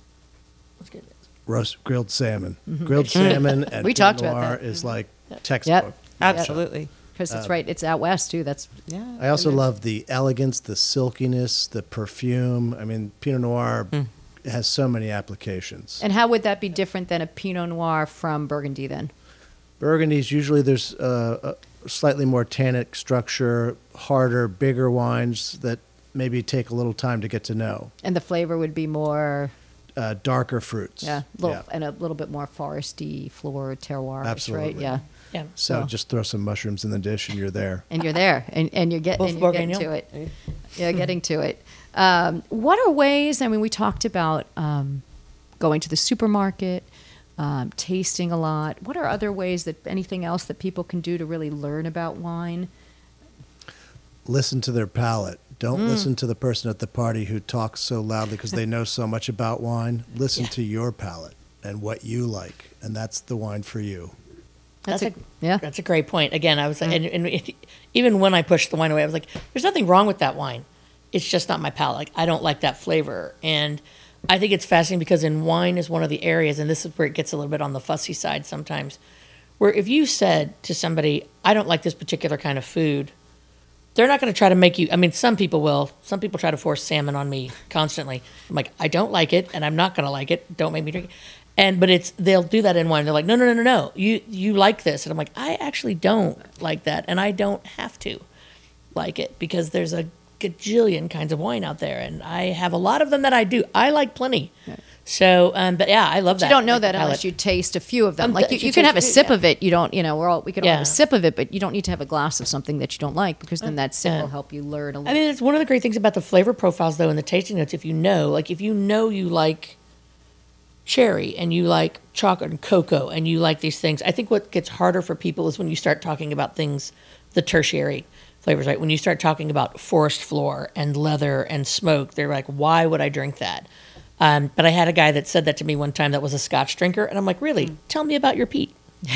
That's good. roast grilled salmon, grilled salmon, and We Pinot talked about Noir that. is like Yep. textbook. absolutely. Because it's right, it's out west too. That's Yeah. I also and love the elegance, the silkiness, the perfume. I mean, Pinot Noir has so many applications. and how would that be different than a Pinot Noir from Burgundy then? Burgundies, usually there's uh, a slightly more tannic structure, harder, bigger wines that maybe take a little time to get to know. And the flavor would be more, Uh, darker fruits. yeah, little, and a little bit more foresty, floor, terroir, right? Absolutely. Yeah. Yeah. So So- just throw some mushrooms in the dish and you're there. And you're there, and, and you're, get, Wolf and you're getting to Bourguignon. it. Yeah, getting to it. Um, what are ways, I mean, we talked about um, going to the supermarket, um, tasting a lot. What are other ways that, anything else that people can do to really learn about wine? Listen to their palate. Mm. Don't listen to the person at the party who talks so loudly because they know so much about wine. Listen to your palate and what you like, and that's the wine for you. That's, That's a, a- yeah. That's a great point. Again, I was, and, and it, even when I pushed the wine away, I was like, "There's nothing wrong with that wine. It's just not my palate. Like I don't like that flavor." And I think it's fascinating because in wine is one of the areas, and this is where it gets a little bit on the fussy side sometimes, where if you said to somebody, "I don't like this particular kind of food," they're not going to try to make you. I mean, some people will. Some people try to force salmon on me constantly. I'm like, I don't like it, and I'm not going to like it. Don't make me drink it. And but it's they'll do that in wine. They're like, no, no, no, no, no. You you like this, and I'm like, I actually don't like that, and I don't have to like it because there's a gajillion kinds of wine out there, and I have a lot of them that I do. I like plenty. So, um, but yeah, I love that. You don't know like that the unless palate. you taste a few of them. Um, Like you, you you can taste have a a few, sip yeah. of it. You don't, you know, we're all we can all have Yeah. a sip of it, but you don't need to have a glass of something that you don't like because then that sip Yeah. will help you learn a little. I mean, it's one of the great things about the flavor profiles, though, and the tasting notes. If you know, like, if you know you like cherry and you like chocolate and cocoa and you like these things, I think what gets harder for people is when you start talking about things, the tertiary flavors, right? When you start talking about forest floor and leather and smoke, they're like, why would I drink that? Um, but I had a guy that said that to me one time that was a Scotch drinker, and I'm like, really? Tell me about your peat.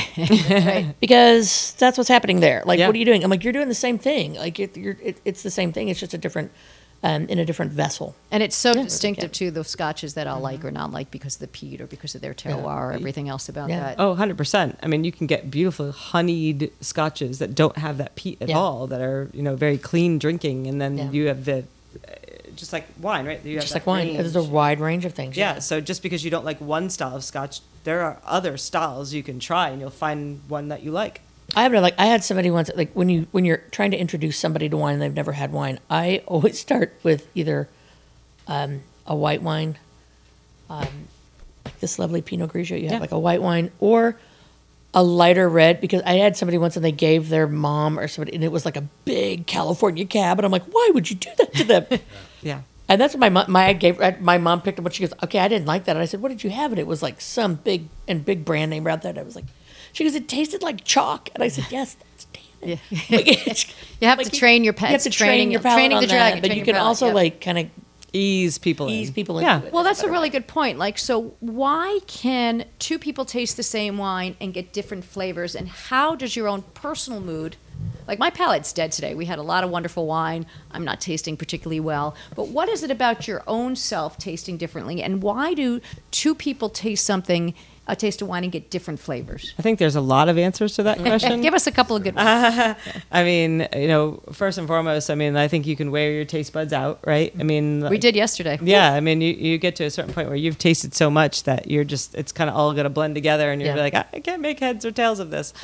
Because that's what's happening there. Like, Yeah. what are you doing? I'm like, you're doing the same thing. Like, it, you're, it, it's the same thing. It's just a different, um, in a different vessel. And it's so Yeah. distinctive Yeah. too, the scotches that I'll like or not like because of the peat or because of their terroir or everything else about Yeah. that. Oh, one hundred percent. I mean, you can get beautiful honeyed scotches that don't have that peat at Yeah. all, that are, you know, very clean drinking. And then Yeah. you have the, uh, just like wine, right? You have Just that like wine. range. There's a wide range of things. Yeah, so just because you don't like one style of scotch, there are other styles you can try and you'll find one that you like. I have like I had somebody once like when you when you're trying to introduce somebody to wine and they've never had wine, I always start with either um, a white wine, um, like this lovely Pinot Grigio you have, Yeah. like a white wine, or a lighter red, because I had somebody once and they gave their mom or somebody and it was like a big California cab, and I'm like, why would you do that to them? Yeah. And that's what my mom, my I gave my mom picked up what she goes, okay, I didn't like that. And I said, what did you have? And it was like some big and big brand name out there. And I was like, she goes, it tasted like chalk. And I said, yes, that's damn it. Like, it's- You have like, to train your You have pets, to training- train your palate training on the dragon, that, but train you your can palate, also yep. like kind of ease people ease in. people yeah. into it. Well, that's a really good point. Like, so why can two people taste the same wine and get different flavors? And how does your own personal mood, like my palate's dead today. We had a lot of wonderful wine. I'm not tasting particularly well. But what is it about your own self tasting differently? And why do two people taste something, a taste of wine, and get different flavors? I think there's a lot of answers to that question. Give us a couple of good ones. I mean, you know, first and foremost, I mean, I think you can wear your taste buds out, right? I mean, We did yesterday. Yeah, I mean, you, you get to a certain point where you've tasted so much that you're just, it's kind of all going to blend together and you're Yeah. like, I I can't make heads or tails of this.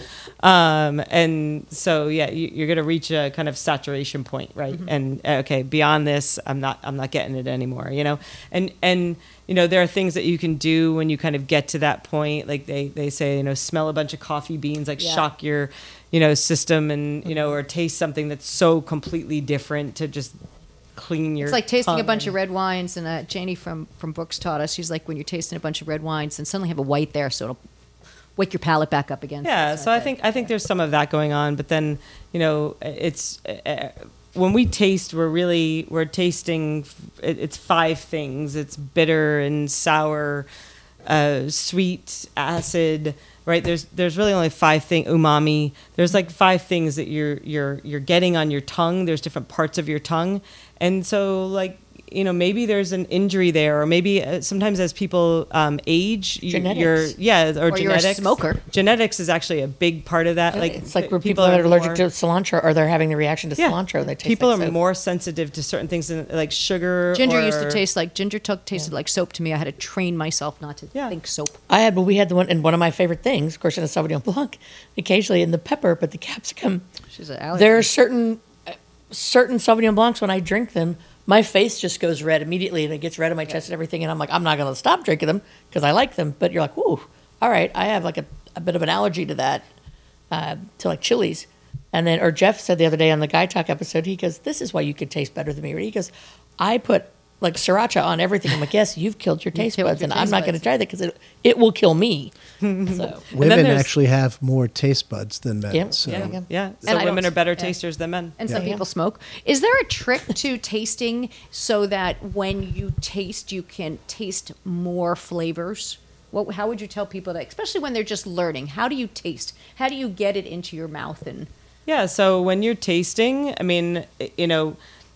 Um, and so, yeah, you, you're going to reach a kind of saturation point, right? And uh, okay, beyond this, I'm not, I'm not getting it anymore, you know? And, and, you know, there are things that you can do when you kind of get to that point. Like they, they say, you know, smell a bunch of coffee beans, like Yeah. shock your, you know, system and, you know, or taste something that's so completely different to just clean your It's like tasting a tongue bunch of and- red wines, and uh, Janie from, from Brooks taught us. She's like, when you're tasting a bunch of red wines, and suddenly have a white there, so it'll wake your palate back up again. Yeah, it's so not I good. think I think there's some of that going on, but then you know it's uh, when we taste, we're really we're tasting. It, it's five things. It's bitter and sour, uh, sweet, acid. Right? There's there's really only five things. Umami. There's like five things that you're you're you're getting on your tongue. There's different parts of your tongue, and so like. You know, maybe there's an injury there, or maybe uh, sometimes as people um, age, you, Genetics. you're yeah, or, Or you're a genetics. smoker. Genetics is actually a big part of that. Like it's like p- where people, that are allergic more- to cilantro, or they're having the reaction to yeah. cilantro. They taste people like are soap. more sensitive to certain things, than, like sugar. Ginger or, used to taste like ginger took tasted like soap to me. I had to train myself not to Yeah. think soap. I had, but we had the one, and one of my favorite things, of course, in a Sauvignon Blanc, occasionally in the pepper, but the capsicum. She's an allergy. There are certain uh, certain Sauvignon Blancs when I drink them, my face just goes red immediately, and it gets red on my chest and everything. And I'm like, I'm not going to stop drinking them because I like them. But you're like, whoa, all right, I have like a, a bit of an allergy to that, uh, to like chilies. And then, or Jeff said the other day on the Guy Talk episode, he goes, this is why you could taste better than me. He goes, I put like sriracha on everything. I'm like, yes, you've killed your taste killed buds, your and I'm taste not going to buds. try that because it, it will kill me. So, Women there's- actually have more taste buds than men. Yeah. So. Yeah, Yeah. yeah. So And I women don't- are better yeah. tasters than men. And some Yeah. people smoke. Is there a trick to tasting so that when you taste, you can taste more flavors? What, how would you tell people that, especially when they're just learning? How do you taste? How do you get it into your mouth? And Yeah. So when you're tasting, I mean, you know,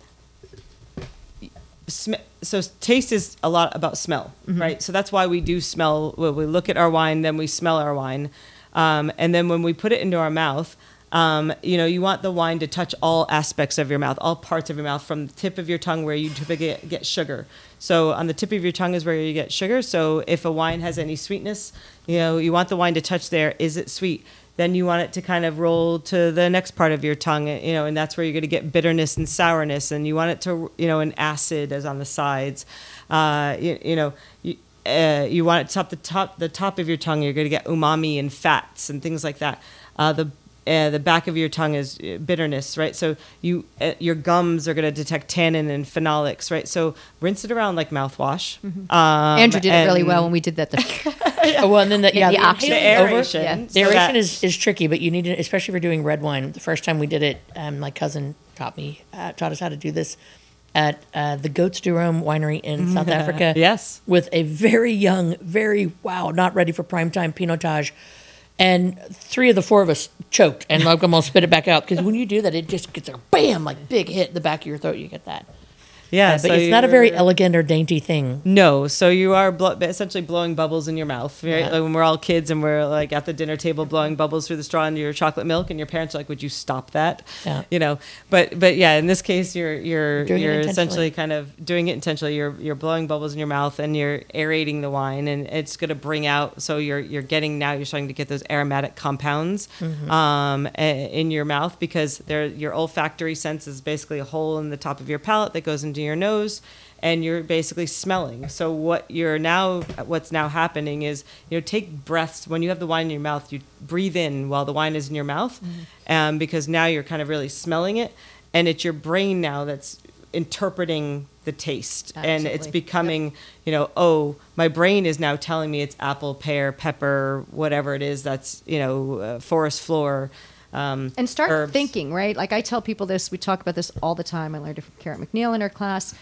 sm- so taste is a lot about smell, right? So that's why we do smell. When we look at our wine, then we smell our wine, um, and then when we put it into our mouth. Um, you know, you want the wine to touch all aspects of your mouth, all parts of your mouth, from the tip of your tongue where you typically get, get sugar. So on the tip of your tongue is where you get sugar. So if a wine has any sweetness, you know, you want the wine to touch there. Is it sweet? Then you want it to kind of roll to the next part of your tongue, you know, and that's where you're going to get bitterness and sourness. And you want it to, you know, an acid as on the sides. Uh, you, you know, you, uh, you want it to top the top the top of your tongue. You're going to get umami and fats and things like that. Uh, the Uh, the back of your tongue is uh, bitterness, right? So you, uh, your gums are going to detect tannin and phenolics, right? So rinse it around like mouthwash. Um, Andrew did it really and well when we did that. The, oh, well, and then the, yeah, the the, oxygen. the inhaling over- aeration. Yeah. The so aeration that- is, is tricky, but you need to, especially if you're doing red wine. The first time we did it, um, my cousin taught me, uh, taught us how to do this at uh, the Goats du Rhum winery in South Africa. Yes. With a very young, very, wow, not ready for prime time Pinotage. And three of the four of us choked, and like, I'm going to spit it back out. Because when you do that, it just gets a bam, like big hit in the back of your throat. You get that. Yeah, Uh, but so it's not a very you're- elegant or dainty thing. No, so you are blo- essentially blowing bubbles in your mouth, right? Yeah. Like when we're all kids and we're like at the dinner table blowing bubbles through the straw into your chocolate milk, and your parents are like, "Would you stop that?" Yeah. You know, but but yeah, in this case, you're you're Doing it you're intentionally. essentially kind of doing it intentionally. You're you're blowing bubbles in your mouth and you're aerating the wine, and it's going to bring out. So you're you're getting now you're starting to get those aromatic compounds Mm-hmm. um, a- in your mouth because they're your olfactory sense is basically a hole in the top of your palate that goes into your nose. And you're basically smelling. So what you're now, what's now happening is, you know, take breaths when you have the wine in your mouth. You breathe in while the wine is in your mouth, um, because now you're kind of really smelling it, and it's your brain now that's interpreting the taste, and it's Absolutely. becoming, you know, oh, my brain is now telling me it's apple, pear, pepper, whatever it is. That's you know, uh, forest floor. Um, and start herbs. thinking, right? Like I tell people this, we talk about this all the time. I learned it from Karen McNeil in her class.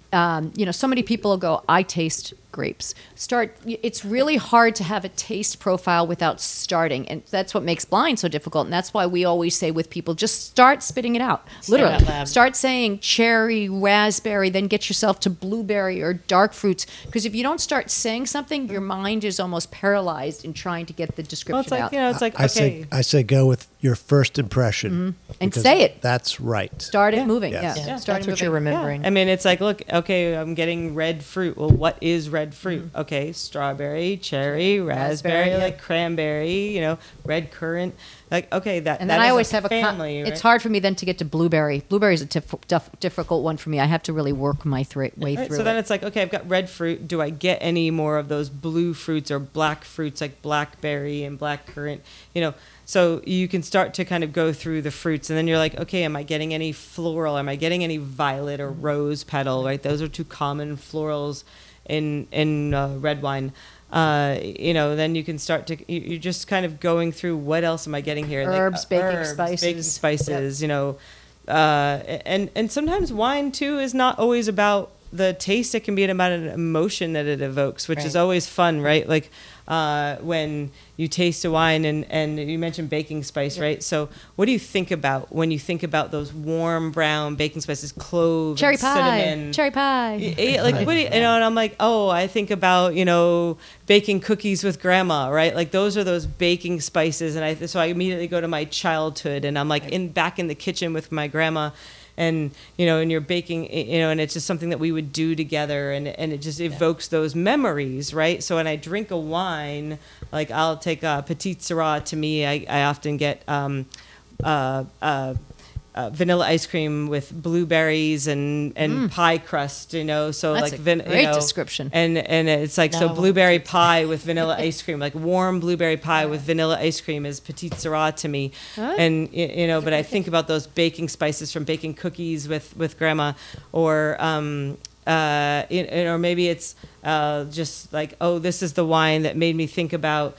um, you know, so many people go, I taste grapes. Start. It's really hard to have a taste profile without starting, and that's what makes blind so difficult. And that's why we always say with people, just start spitting it out. Say it Literally, out loud. start saying cherry, raspberry, then get yourself to blueberry or dark fruits. Because if you don't start saying something, your mind is almost paralyzed in trying to get the description Well, it's like out. you know, it's like I okay. say I say go with your first impression And because say it. That's right. Start it moving. Yes. Yeah, Yeah, start that's it what you're moving. remembering. I mean, it's like, look, okay, I'm getting red fruit. Well, what is red fruit? Okay, strawberry, cherry, raspberry, Raspberry, yeah. like cranberry, you know, red currant. Like, okay, that. And that then I is always have a. con- family. It's right? hard for me then to get to blueberry. Blueberry is a tif- dif- difficult one for me. I have to really work my thro- way Right, through so then it. it's like, okay, I've got red fruit. Do I get any more of those blue fruits or black fruits like blackberry and black currant? You know, so you can start to kind of go through the fruits, and then you're like, okay, am I getting any floral? Am I getting any violet or rose petal? Right, those are two common florals in in uh, red wine. Uh, you know, then you can start to you- you're just kind of going through what else am I getting here? Like, Herbs, uh, baking herbs, spices. baking spices. You know, uh, and and sometimes wine too is not always about the taste. It can be about an emotion that it evokes, which is Right. always fun, right? Like uh, when you taste a wine, and and you mentioned baking spice, right? So what do you think about when you think about those warm brown baking spices, clove, Cherry and pie. cinnamon? Cherry pie. Yeah, like what do you, you know, and I'm like, oh, I think about you know baking cookies with grandma, right? Like those are those baking spices, and I so I immediately go to my childhood, and I'm like in back in the kitchen with my grandma, and you know, and you're baking, you know, and it's just something that we would do together, and and it just evokes those memories, right? So when I drink a wine, like I'll take a Petite Sirah. To me, I, I often get um, uh, uh, uh, vanilla ice cream with blueberries and and pie crust, you know. So That's like a vin- you great know, description. And and it's like Now I so want blueberry pie with vanilla ice cream, like warm blueberry pie with vanilla ice cream is Petite Sirah to me. And y- you know, but I think about those baking spices from baking cookies with with grandma, or um, uh, you know, or maybe it's uh, just like, oh, this is the wine that made me think about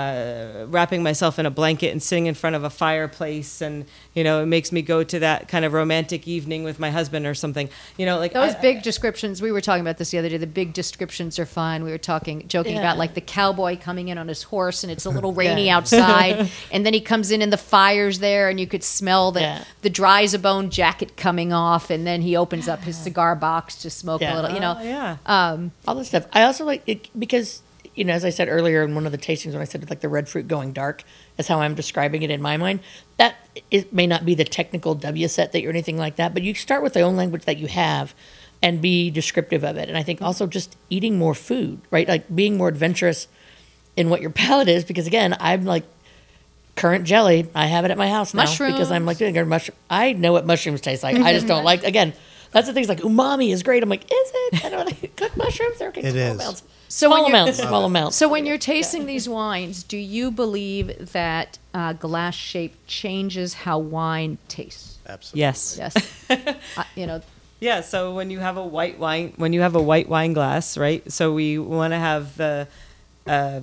uh, wrapping myself in a blanket and sitting in front of a fireplace, and you know, it makes me go to that kind of romantic evening with my husband or something. You know, like Those I- big descriptions, we were talking about this the other day. The big descriptions are fun. We were talking, joking Yeah. about like the cowboy coming in on his horse, and it's a little rainy Yeah. outside, and then he comes in and the fire's there, and you could smell the Yeah. the dry as a bone jacket coming off, and then he opens up his cigar box to smoke Yeah. a little. You know, Oh, yeah. um, all this stuff. I also like it because, you know, as I said earlier in one of the tastings when I said like the red fruit going dark, is how I'm describing it in my mind. That it may not be the technical W set that you're anything like that, but you start with the own language that you have and be descriptive of it. And I think also just eating more food, right? Like being more adventurous in what your palate is, because again, I'm like currant jelly. I have it at my house now because I'm like doing a mushroom. I know what mushrooms taste like. I just don't like, again, that's the thing. It's like umami is great. I'm like, is it? I don't like cook mushrooms. They're okay. It small is. amounts. So when small you're- amounts, small amounts. So when you're tasting these wines, do you believe that uh, glass shape changes how wine tastes? Absolutely. Yes. Yes. uh, you know, Yeah, so when you have a white wine, when you have a white wine glass, right? So we want to have the uh,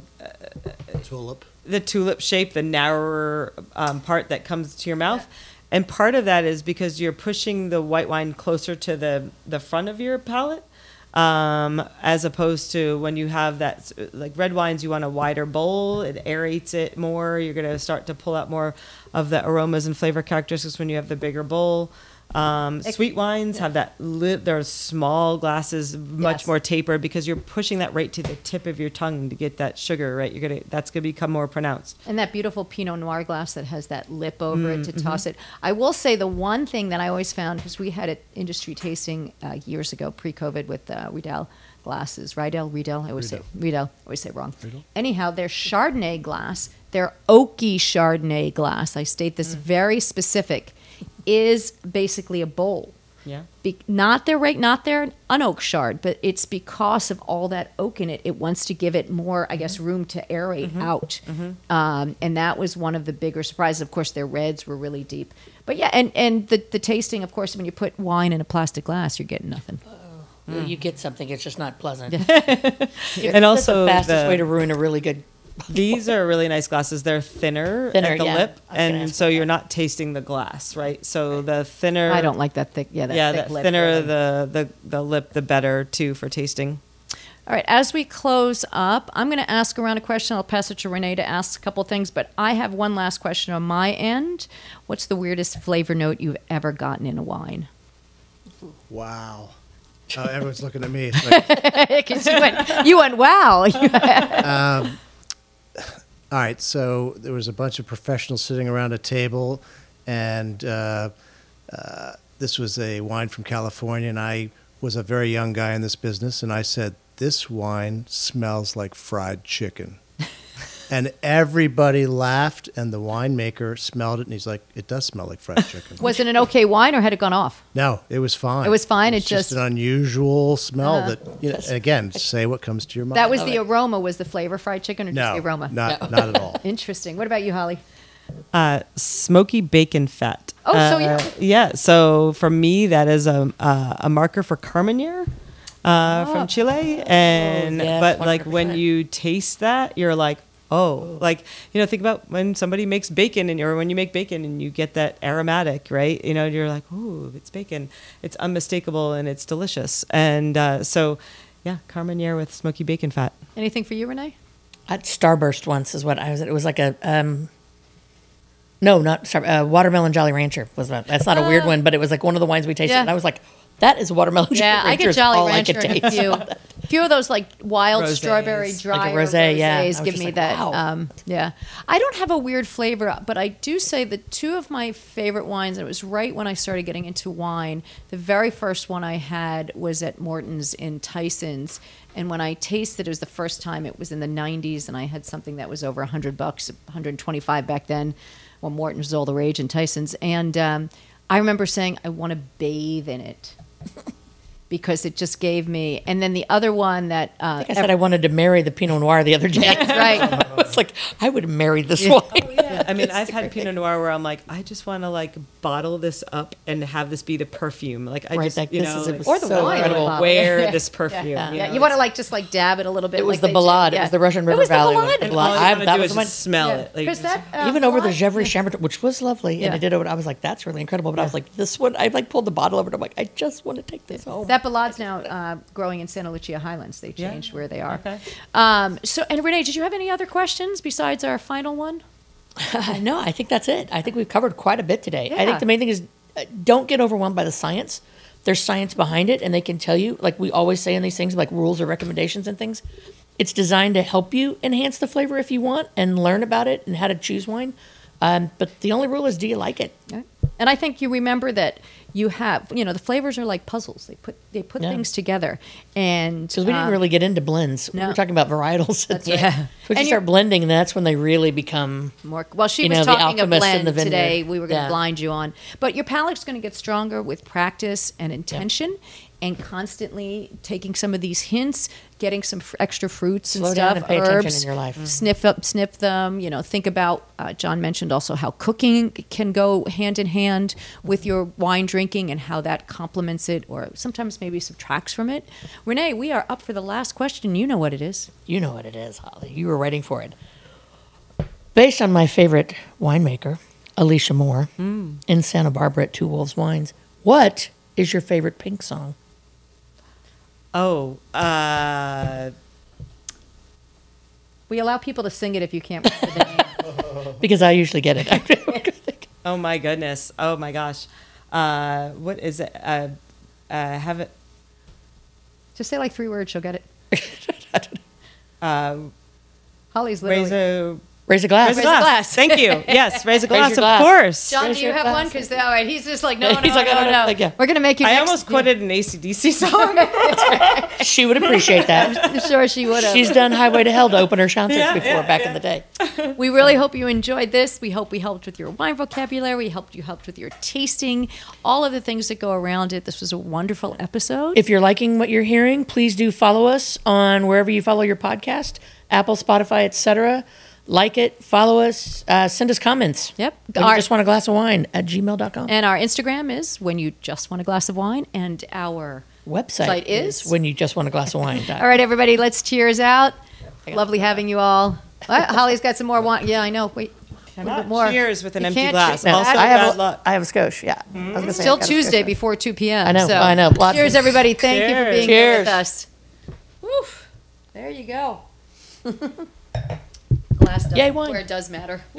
Tulip. the tulip shape, the narrower um, part that comes to your mouth, and part of that is because you're pushing the white wine closer to the the front of your palate, um, as opposed to when you have that like red wines, you want a wider bowl. It aerates it more. You're gonna start to pull out more of the aromas and flavor characteristics when you have the bigger bowl. Um, sweet wines have that lit, they're small glasses, much Yes. more tapered because you're pushing that right to the tip of your tongue to get that sugar, right? You're gonna, that's gonna become more pronounced. and that beautiful Pinot Noir glass that has that lip over it Mm-hmm. to toss it. I will say the one thing that I always found, because we had an industry tasting uh, years ago, pre-COVID, with uh, Riedel glasses. Riedel, Riedel, I always say Riedel, I always say it wrong. Anyhow, their Chardonnay glass, their oaky Chardonnay glass, I state Mm. this very specific, is basically a bowl. Yeah. Be, not their right, not their unoak shard, but it's because of all that oak in it. It wants to give it more, I guess, room to aerate out, um, and that was one of the bigger surprises. Of course, their reds were really deep, but yeah, and and the the tasting, of course, when you put wine in a plastic glass, you're getting nothing. You get something, it's just not pleasant. And That's also the fastest the- way to ruin a really good These are really nice glasses. They're thinner, Thinner, at the yeah. lip, I was gonna and ask so about you're that. not tasting the glass, right? So the thinner, I don't like that thick. Yeah, that yeah, thick the lip thinner really. the, the the lip, the better too for tasting. All right, as we close up, I'm going to ask around a question. I'll pass it to Renee to ask a couple things, but I have one last question on my end. What's the weirdest flavor note you've ever gotten in a wine? Wow. Oh, everyone's looking at me. It's like, 'Cause you went, you went, wow. all right, so there was a bunch of professionals sitting around a table, and uh, uh, this was a wine from California, and I was a very young guy in this business, and I said, this wine smells like fried chicken. And everybody laughed, and the winemaker smelled it, and he's like, it does smell like fried chicken. Was it an okay wine or had it gone off? No, it was fine. It was fine, It's it just just- an unusual smell that, you know, and again, say what comes to your mind. That was the aroma. Was the flavor fried chicken or just no, the aroma? not, not at all. Interesting. What about you, Holly? Uh, smoky bacon fat. Oh, so Uh, yeah. yeah. So for me, that is a uh, a marker for Carmenere. Uh, Oh. from Chile, and yes, but like one hundred when percent. you taste that, you're like, oh, like you know, think about when somebody makes bacon, and or when you make bacon, and you get that aromatic, right? You know, you're like, ooh, it's bacon. It's unmistakable and it's delicious. And uh, so, yeah, Carmenere with smoky bacon fat. Anything for you, Renee? I had Starburst once is what I was. It was like a um, no, not Star, uh, watermelon Jolly Rancher was that. That's not a weird one, but it was like one of the wines we tasted, Yeah. and I was like, that is watermelon Jolly Yeah, I Rancher. get is Jolly all I Rancher could and a taste. few, a few of those like wild Rosés. strawberry dry Like a rosé, yeah. I was give just me like, that. wow. Um, yeah, I don't have a weird flavor, but I do say that two of my favorite wines. And it was right when I started getting into wine. The very first one I had was at Morton's in Tyson's, and when I tasted, it was the first time. It was in the nineties, and I had something that was over a hundred bucks, one hundred twenty-five back then, when Morton's was all the rage in Tyson's, and um, I remember saying, I want to bathe in it. Because it just gave me, and then the other one that uh, I think I said I wanted to marry the Pinot Noir the other day. right. It's like I would marry this wine. Yeah, I mean, I've had Pinot Noir where I'm like, I just want to like bottle this up and have this be the perfume. Like I Right, just, like, you this know, is- it like, was Or the so wine. incredible. bottle. wear Yeah. this perfume. Yeah, you yeah. know, You want to it's- like just like dab it a little bit. It was like the they do. Ballade. It Yeah. was the Russian River It was the Valley one. Ballade. The and Ballade. all you I- want to that do was is the just smell Yeah. it. Like, Because just- that uh, Even over the Ballade- Gevrey yeah. Chambertin, which was lovely, Yeah. and I did it. I was like, "That's really incredible." But I was like, "This one," I like pulled the bottle over, and I'm like, "I just want to take this home." That Ballade's now uh, growing in Santa Lucia Highlands. They Yeah. changed where they are. Okay. Um, so, and Renee, did you have any other questions besides our final one? No, I think that's it. I think we've covered quite a bit today. I Yeah. think the main thing is uh, don't get overwhelmed by the science. There's science behind it, and they can tell you, like we always say in these things, like rules or recommendations and things. It's designed to help you enhance the flavor if you want and learn about it and how to choose wine. Um, but the only rule is, do you like it? Right. And I think you remember that you have, you know, the flavors are like puzzles. They put they put Yeah. things together, and Because we didn't um, really get into blends. We no. were talking about varietals. That's Yeah. right. Once And you you're- start blending, that's when they really become. more. Well, she you was know, the talking of alchemist in blend the vineyard. today. We were going to Yeah. blind you on, but your palate's going to get stronger with practice and intention, and constantly taking some of these hints, getting some fr- extra fruits Slow and down stuff, and pay attention herbs, in your life. Mhm. sniff up, sniff them. You know, think about. Uh, John mentioned also how cooking can go hand in hand with your wine drinking and how that complements it, or sometimes maybe subtracts from it. Renee, we are up for the last question. You know what it is. You know what it is, Holly. You were waiting for it. Based on my favorite winemaker, Alicia Moore, in Santa Barbara at Two Wolves Wines, what is your favorite Pink song? oh, uh, We allow people to sing it if you can't remember the name. Because I usually get it. oh my goodness. Oh my gosh. Uh, what is it? Uh, uh, have it. Just say like three words. She'll get it. Uh, Holly's literally. raise a Raise a glass. raise a Raise a glass. glass. Thank you. Yes, raise a Raise glass. your Of glass. course. John, Raise do you your have glass. one? Because all right, he's just like, no, no, He's like, no, I don't no, know. no. Like, yeah. We're gonna make you. I next- almost quoted an A C D C song. She would appreciate that. I'm sure she would have. She's done Highway to Hell to open her chances Yeah, before yeah, back yeah. in the day. We really hope you enjoyed this. We hope we helped with your wine vocabulary. We helped you helped with your tasting, all of the things that go around it. This was a wonderful episode. If you're liking what you're hearing, please do follow us on wherever you follow your podcast, Apple, Spotify, et cetera. Like it, follow us, uh, send us comments. Yep. When you Our- just want a glass of wine at gmail dot com. and our Instagram is when you just want a glass of wine, and our Website site is is? when you just want a glass of wine. all right, everybody, let's cheers out. Lovely having you all. What? Holly's got some more wine. Yeah, I know. Wait. A little bit more. Cheers with an You empty can't glass. cheer- No, Also I have bad a, luck. I have a skosh. Yeah, I was gonna say, Still I've got a Tuesday skosh. before two p.m. I know, So. I know. Lots Cheers, of- everybody. Thank you for Cheers. being here with Cheers. us. Woof. There you go. Glass doesn't Yay, wine. where it does matter.